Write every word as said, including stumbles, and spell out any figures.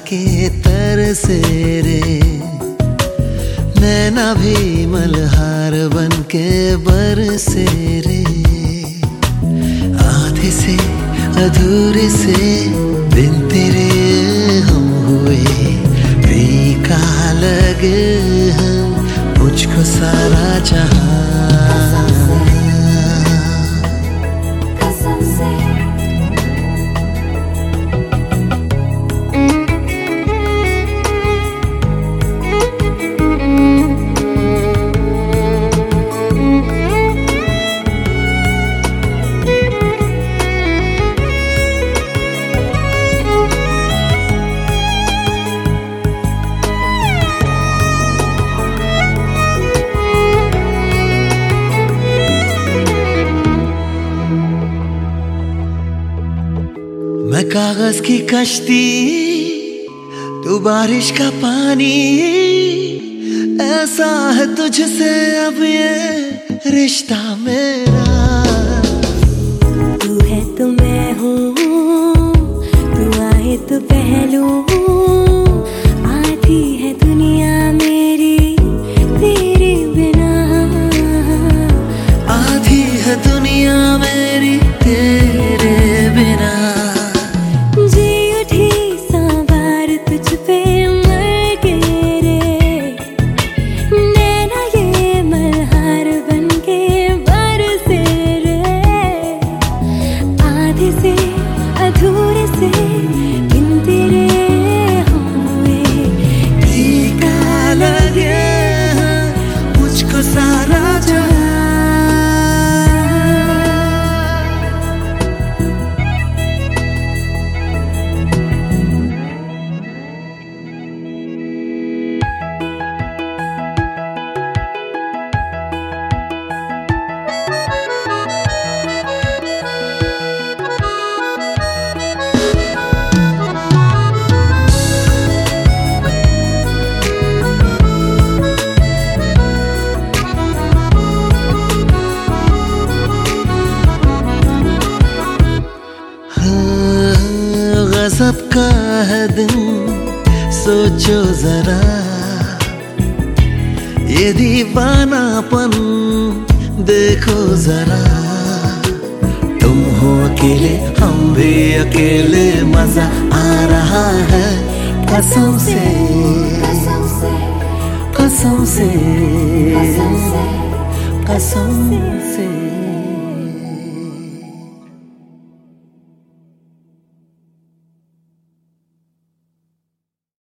के तरसे रे, नैना भी मल्हार बन के बरसे रे। आधे से अधूरे से दिन तेरे हम हुए, फीका लगे हम मुझको सारा जहां। मैं कागज की कश्ती, तू बारिश का पानी, ऐसा है तुझसे अब ये रिश्ता मेरा। तू है तो मैं हूँ, तू आए तो पहलू, आधी है दुनिया मेरी तेरे बिना, आधी है दुनिया मेरी तेरे बिना। अधूरे से बिन तेरे हम हुए, फीका लगे मुझको सारा जहां। सबका है दिन सोचो जरा, ये दीवानापन देखो जरा। तुम हो अकेले हम भी अकेले, मजा आ रहा है कसम से, कसम से, कसम से, कसम से।